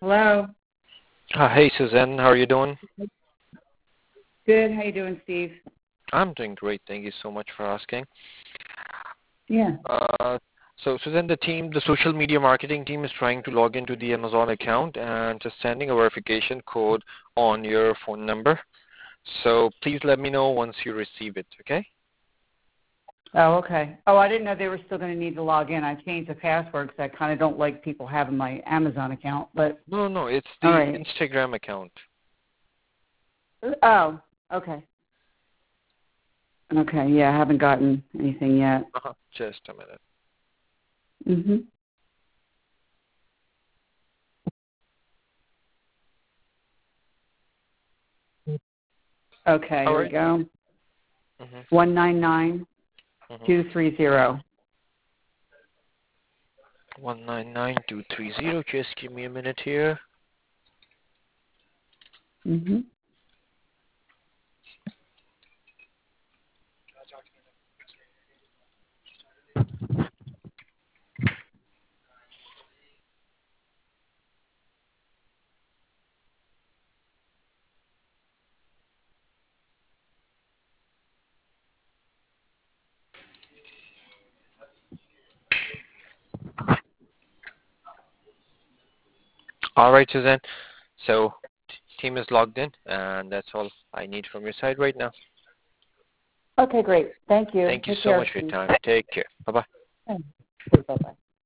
Hello. Hey, Suzanne, how are you doing? Good. How you doing, Steve? I'm doing great. Thank you so much for asking. Yeah. So, Suzanne, the social media marketing team is trying to log into the Amazon account and just sending a verification code on your phone number. So please let me know once you receive it, okay? Oh, okay. Oh, I didn't know they were still going to need to log in. I changed the password because I kind of don't like people having my Amazon account. But No, it's all the right. Instagram account. Oh, okay. Okay. Yeah, I haven't gotten anything yet. Just a minute. Mhm. Okay. All Here we right. go. Mm-hmm. 199230. 199230. Just give me a minute here. Mhm. All right, Suzanne. So team is logged in, and that's all I need from your side right now. Okay, great. Thank you. Thank you Take so care, much for your Steve. time. Take care. Bye-bye. Bye bye.